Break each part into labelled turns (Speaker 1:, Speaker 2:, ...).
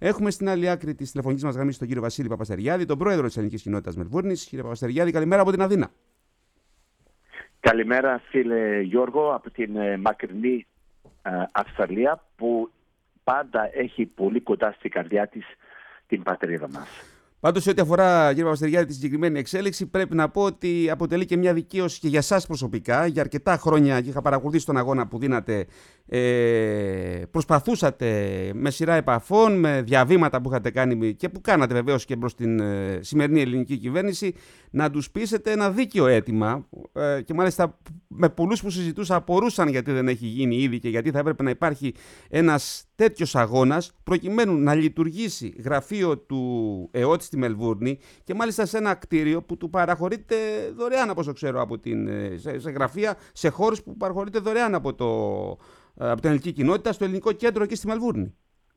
Speaker 1: Έχουμε στην άλλη άκρη της τηλεφωνικής μας γραμμής τον κύριο Βασίλη Παπαστεριάδη, τον πρόεδρο της Ελληνικής Κοινότητας Μελβούρνης. Κύριε Παπαστεριάδη, καλημέρα από την Αθήνα.
Speaker 2: Καλημέρα φίλε Γιώργο από την μακρινή Αυστραλία που πάντα έχει πολύ κοντά στην καρδιά της την πατρίδα μας.
Speaker 1: Πάντως, σε ό,τι αφορά, κύριε Παπαστεριάδη, τη συγκεκριμένη εξέλιξη, πρέπει να πω ότι αποτελεί και μια δικαίωση και για εσάς προσωπικά. Για αρκετά χρόνια, και είχα παρακολουθήσει τον αγώνα που δίνατε, προσπαθούσατε με σειρά επαφών, με διαβήματα που είχατε κάνει και που κάνατε βεβαίως και προς την σημερινή ελληνική κυβέρνηση, να τους πείσετε ένα δίκαιο αίτημα. Και μάλιστα με πολλούς που συζητούσα απορούσαν γιατί δεν έχει γίνει ήδη και γιατί θα έπρεπε να υπάρχει ένας τέτοιος αγώνας προκειμένου να λειτουργήσει γραφείο του ΕΟΤ στη Μελβούρνη και μάλιστα σε ένα κτίριο που του παραχωρείται δωρεάν, όπως ξέρω, από σε γραφεία, σε χώρους που παραχωρείται δωρεάν από την ελληνική κοινότητα στο ελληνικό κέντρο εκεί στη Μελβούρνη.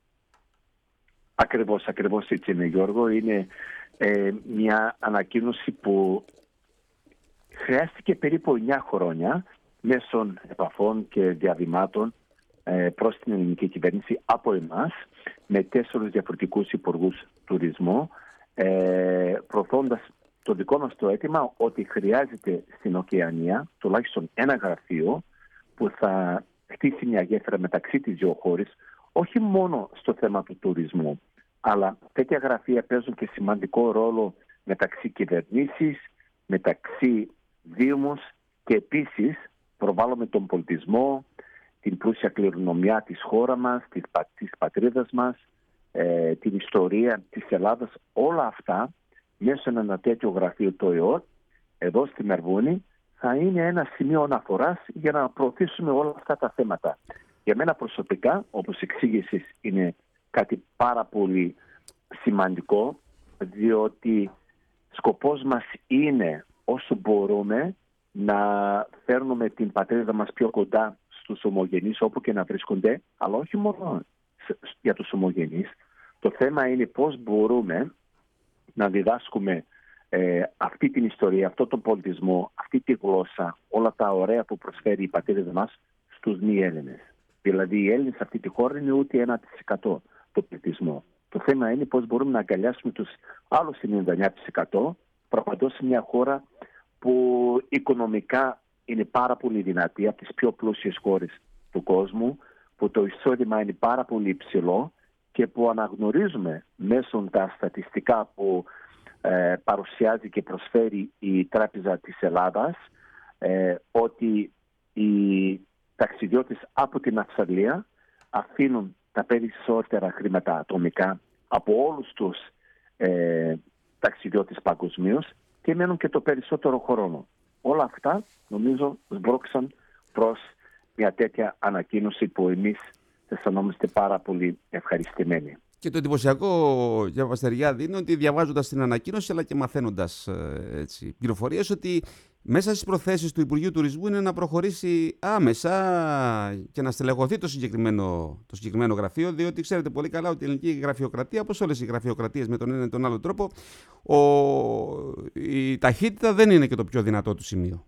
Speaker 2: Ακριβώς έτσι είναι, Γιώργο. Είναι μια ανακοίνωση που χρειάστηκε περίπου 9 χρόνια μέσω επαφών και διαβημάτων προς την ελληνική κυβέρνηση από εμάς με 4 διαφορετικούς υπουργούς τουρισμού, προωθώντας το δικό μας το αίτημα ότι χρειάζεται στην Οκεανία τουλάχιστον ένα γραφείο που θα χτίσει μια γέφυρα μεταξύ τις δύο χώρες, όχι μόνο στο θέμα του τουρισμού, αλλά τέτοια γραφεία παίζουν και σημαντικό ρόλο μεταξύ κυβερνήσεις, μεταξύ δήμους και επίσης προβάλλουμε τον πολιτισμό, την πλούσια κληρονομιά της χώρας μας, της πατρίδας μας, την ιστορία της Ελλάδας, όλα αυτά μέσα σε ένα τέτοιο γραφείο το ΕΟΤ, εδώ στη Μελβούρνη, θα είναι ένα σημείο αναφοράς για να προωθήσουμε όλα αυτά τα θέματα. Για μένα προσωπικά, όπως εξήγησες, είναι κάτι πάρα πολύ σημαντικό, διότι σκοπός μας είναι όσο μπορούμε να φέρνουμε την πατρίδα μας πιο κοντά στους ομογενείς όπου και να βρίσκονται, αλλά όχι μόνο για τους ομογενείς. Το θέμα είναι πώς μπορούμε να διδάσκουμε αυτή την ιστορία, αυτόν τον πολιτισμό, αυτή τη γλώσσα, όλα τα ωραία που προσφέρει η πατρίδα μας στους μη Έλληνες. Δηλαδή οι Έλληνες σε αυτή τη χώρα είναι ούτε 1% του πληθυσμού. Το θέμα είναι πώς μπορούμε να αγκαλιάσουμε τους άλλους 99% προπαντός σε μια χώρα που οικονομικά είναι πάρα πολύ δυνατή, από τις πιο πλούσιες χώρες του κόσμου, που το εισόδημα είναι πάρα πολύ υψηλό και που αναγνωρίζουμε μέσω τα στατιστικά που παρουσιάζει και προσφέρει η Τράπεζα της Ελλάδας ότι οι ταξιδιώτες από την Αυστραλία αφήνουν τα περισσότερα χρήματα ατομικά από όλους τους ταξιδιώτες παγκοσμίως και μένουν και το περισσότερο χρόνο. Όλα αυτά νομίζω σμπρώξαν προς μια τέτοια ανακοίνωση που εμείς αισθανόμαστε πάρα πολύ ευχαριστημένοι.
Speaker 1: Και το εντυπωσιακό, για Παπαστεριάδη, είναι ότι διαβάζοντας την ανακοίνωση αλλά και μαθαίνοντας πληροφορίες, ότι μέσα στις προθέσεις του Υπουργείου Τουρισμού είναι να προχωρήσει άμεσα και να στελεχωθεί το συγκεκριμένο γραφείο, διότι ξέρετε πολύ καλά ότι η ελληνική γραφειοκρατία, όπως όλες οι γραφειοκρατίες με τον ένα ή τον άλλο τρόπο, η ταχύτητα δεν είναι και το πιο δυνατό του σημείο.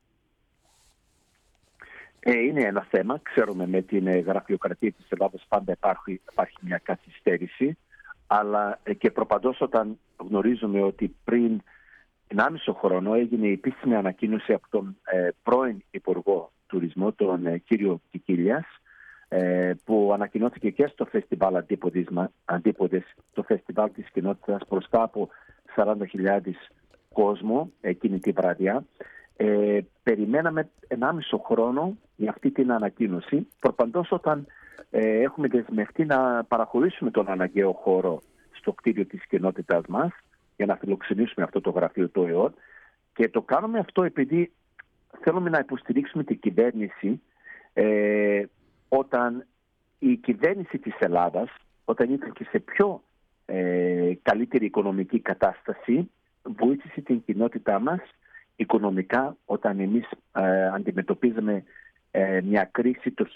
Speaker 2: Είναι ένα θέμα. Ξέρουμε με την γραφειοκρατία της Ελλάδας πάντα υπάρχει μια καθυστέρηση, αλλά και προπαντός όταν γνωρίζουμε ότι πριν 1,5 χρόνο έγινε η επίσημη ανακοίνωση από τον πρώην Υπουργό Τουρισμού, τον κύριο Κικίλιας, που ανακοινώθηκε και στο φεστιβάλ Αντίποδες, το φεστιβάλ της κοινότητας μπροστά από 40.000 κόσμο εκείνη τη βραδιά. Περιμέναμε 1,5 χρόνο για αυτή την ανακοίνωση, προπαντός όταν έχουμε δεσμευτεί να παραχωρήσουμε τον αναγκαίο χώρο στο κτίριο της κοινότητας μας για να φιλοξενήσουμε αυτό το γραφείο του ΕΟΤ, και το κάνουμε αυτό επειδή θέλουμε να υποστηρίξουμε την κυβέρνηση όταν η κυβέρνηση της Ελλάδας, όταν ήταν και σε πιο καλύτερη οικονομική κατάσταση, βοήθησε την κοινότητά μας οικονομικά όταν εμείς αντιμετωπίζαμε μια κρίση το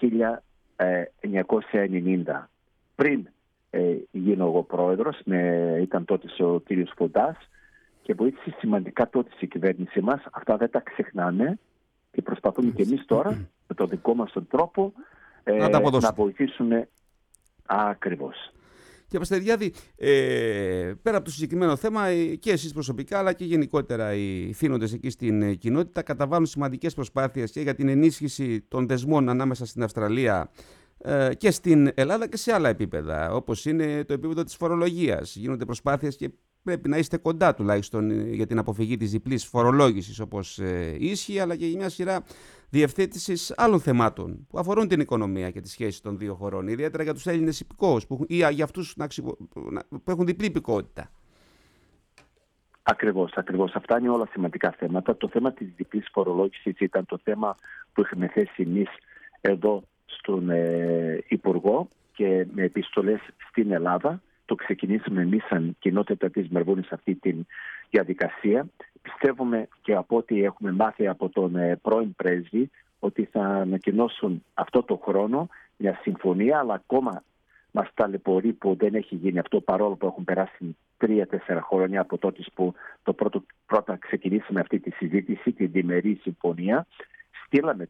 Speaker 2: 1990. Πριν γίνω εγώ πρόεδρος, ήταν τότε ο κύριος Φοντάς και βοήθησε σημαντικά τότε η κυβέρνησή μας. Αυτά δεν τα ξεχνάμε και προσπαθούμε και εμείς τώρα με τον δικό μας τον τρόπο να βοηθήσουμε ακριβώς.
Speaker 1: Και Παστεριάδη, πέρα από το συγκεκριμένο θέμα, και εσείς προσωπικά αλλά και γενικότερα οι θύνοντες εκεί στην κοινότητα καταβάλουν σημαντικές προσπάθειες και για την ενίσχυση των δεσμών ανάμεσα στην Αυστραλία και στην Ελλάδα και σε άλλα επίπεδα, όπως είναι το επίπεδο της φορολογίας. Γίνονται προσπάθειες και πρέπει να είστε κοντά τουλάχιστον για την αποφυγή της διπλής φορολόγησης όπως ίσχυε, αλλά και για μια σειρά διευθέτησης άλλων θεμάτων που αφορούν την οικονομία και τις σχέσεις των δύο χωρών, ιδιαίτερα για τους Έλληνες υπηκόους ή για αυτούς που έχουν διπλή υπηκότητα.
Speaker 2: Ακριβώς. Αυτά είναι όλα σημαντικά θέματα. Το θέμα της διπλής φορολόγησης ήταν το θέμα που είχαμε θέσει εμείς εδώ στον Υπουργό και με επιστολές στην Ελλάδα. Το ξεκινήσαμε εμείς σαν κοινότητα της Μελβούρνης αυτή τη διαδικασία. Πιστεύουμε και από ό,τι έχουμε μάθει από τον πρώην πρέσβη ότι θα ανακοινώσουν αυτό το χρόνο μια συμφωνία, αλλά ακόμα μας ταλαιπωρεί που δεν έχει γίνει αυτό, παρόλο που έχουν περάσει 3-4 χρόνια από τότε που πρώτα ξεκινήσαμε αυτή τη συζήτηση, την διμερή συμφωνία. Στείλαμε,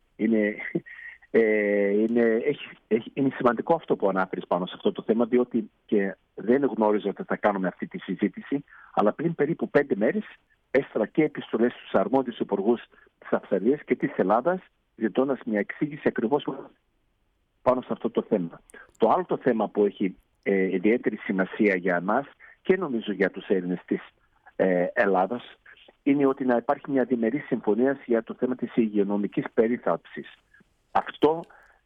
Speaker 2: είναι σημαντικό αυτό που ανάφερες πάνω σε αυτό το θέμα, διότι και δεν γνώριζα ότι θα κάνουμε αυτή τη συζήτηση, αλλά πριν περίπου 5 μέρες έστειλα και επιστολές στους αρμόδιους υπουργούς της Αυστραλίας και της Ελλάδας, ζητώντας μια εξήγηση ακριβώς πάνω σε αυτό το θέμα. Το άλλο το θέμα που έχει ιδιαίτερη σημασία για εμάς και νομίζω για τους Έλληνες της Ελλάδας είναι ότι να υπάρχει μια διμερή συμφωνία για το θέμα της υγειονομικής περίθαλψης. Αυτό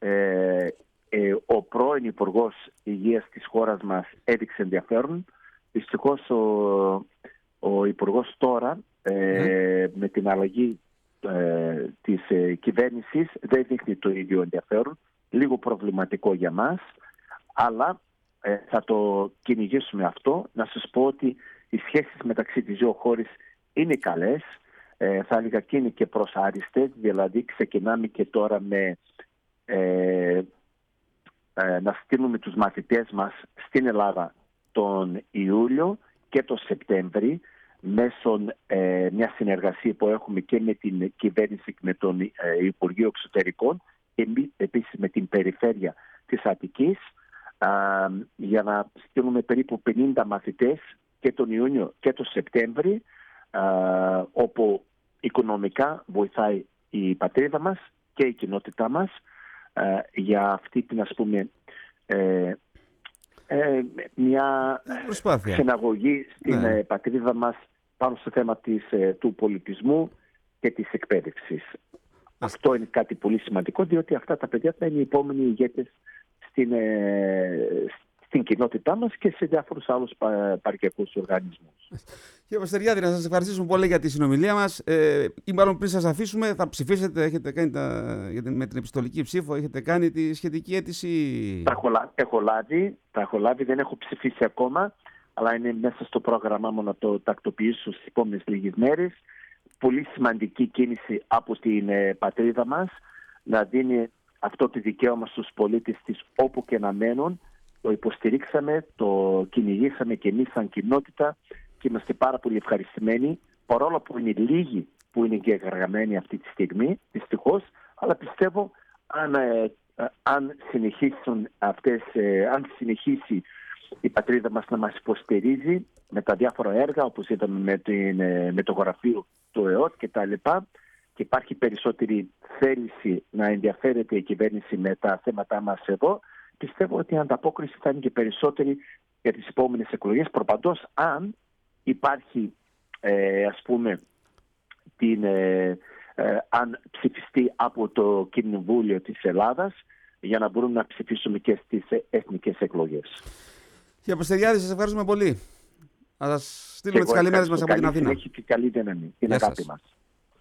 Speaker 2: ο πρώην Υπουργός Υγείας της χώρας μας έδειξε ενδιαφέρον. Δυστυχώς ο Υπουργός τώρα με την αλλαγή της κυβέρνησης δεν δείχνει το ίδιο ενδιαφέρον. Λίγο προβληματικό για μας, αλλά θα το κυνηγήσουμε αυτό. Να σας πω ότι οι σχέσεις μεταξύ της δύο χώρες είναι καλές. Θα έλεγα και είναι και προσάριστες, δηλαδή ξεκινάμε και τώρα με να στείλουμε τους μαθητές μας στην Ελλάδα τον Ιούλιο και τον Σεπτέμβρη μέσω μια συνεργασία που έχουμε και με την κυβέρνηση και με τον Υπουργείο Εξωτερικών και επίσης με την περιφέρεια της Αττικής για να στείλουμε περίπου 50 μαθητές και τον Ιούνιο και τον Σεπτέμβρη όπου οικονομικά βοηθάει η πατρίδα μας και η κοινότητά μας για αυτή την, ας πούμε, μια συναγωγή στην πατρίδα μας πάνω στο θέμα του πολιτισμού και της εκπαίδευσης. Αυτό είναι κάτι πολύ σημαντικό, διότι αυτά τα παιδιά θα είναι οι επόμενοι ηγέτες στην κοινότητά μας και σε διάφορους άλλους παρικιακούς οργανισμούς.
Speaker 1: Κύριε Παστεριάδη, να σας ευχαριστήσουμε πολύ για τη συνομιλία μας. Ή μάλλον πριν σας αφήσουμε, θα ψηφίσετε, έχετε κάνει με την επιστολική ψήφο, έχετε κάνει τη σχετική αίτηση?
Speaker 2: Τα έχω λάβει, δεν έχω ψηφίσει ακόμα, αλλά είναι μέσα στο πρόγραμμά μου να το τακτοποιήσω στις επόμενες λίγες μέρες. Πολύ σημαντική κίνηση από την πατρίδα μας, να δίνει αυτό το δικαίωμα στους πολίτες της όπου και να μένουν. Το υποστηρίξαμε, το κυνηγήσαμε και εμείς σαν κοινότητα και είμαστε πάρα πολύ ευχαριστημένοι, παρόλο που είναι λίγοι που είναι εγγεγραμμένοι αυτή τη στιγμή, δυστυχώς, αλλά πιστεύω αν συνεχίσει η πατρίδα μας να μας υποστηρίζει με τα διάφορα έργα, όπως είδαμε με το γραφείο του ΕΟΤ και τα λοιπά, και υπάρχει περισσότερη θέληση να ενδιαφέρεται η κυβέρνηση με τα θέματα μας εδώ, πιστεύω ότι η ανταπόκριση θα είναι και περισσότερη για τις επόμενες εκλογές, προπαντός αν υπάρχει, ας πούμε, αν ψηφιστεί από το Κοινοβούλιο της Ελλάδας, για να μπορούμε να ψηφίσουμε και στις εθνικές εκλογές.
Speaker 1: Κύριε Παστεριάδη, σας ευχαριστούμε πολύ. Θα σας στείλουμε τις καλημέρες μας από την Αθήνα.
Speaker 2: Έχει και καλή δύναμη. Την αγάπη μας.